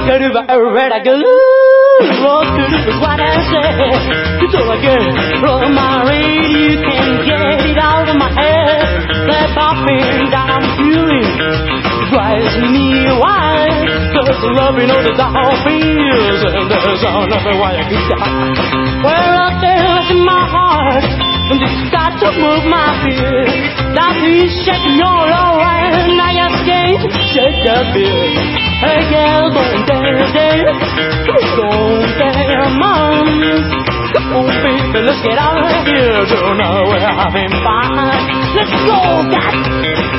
could have read a good road could have what I said. It's all I get from my radio, you can't get it out of my head. That popping down, I'm feeling drives me wild. Cause the love, you know, the all feels, and there's nothing why I can stop. Well, I felt in my heart, and it starts to move my feet. Now he's shaking, you're alright, now you can't shake that bit. Hey girl, don't dare, don't dare, mom. Come on, baby, let's get out of here. Don't know we're having fun. Let's go, guys.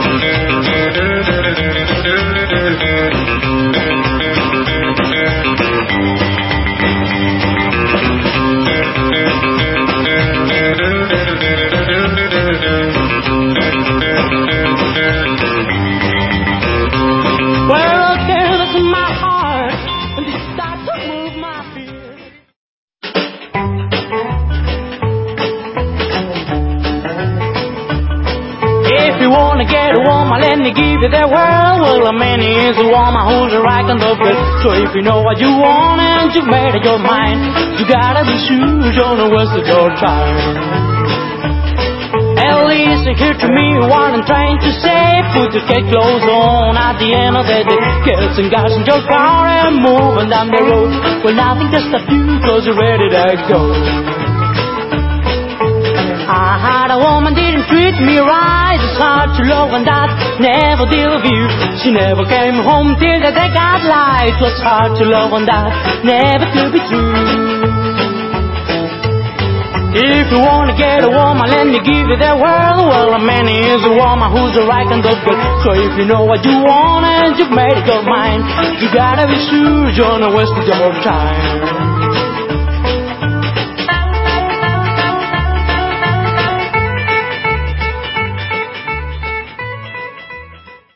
Well, okay, look in my heart, and it starts to move my feet. If you wanna get a woman, let me give you that world. Well, a man is a woman who's right on the bed. So if you know what you want and you've made up your mind, you gotta be sure you don't waste your time. At least hear to me what I'm trying to say. Put your tight clothes on at the end of the day. Get some gas in your car and moving down the road. Well, nothing can stop you cause you're ready to go. I had a woman didn't treat me right. It's hard to love and that never deal with you. She never came home till the day got light. It was hard to love and that never could be true. If you wanna get a woman, let me give you that world. Well, a man is a woman who's a right and good. So if you know what you want and you've made up your mind, you gotta be sure you're not wasting your time.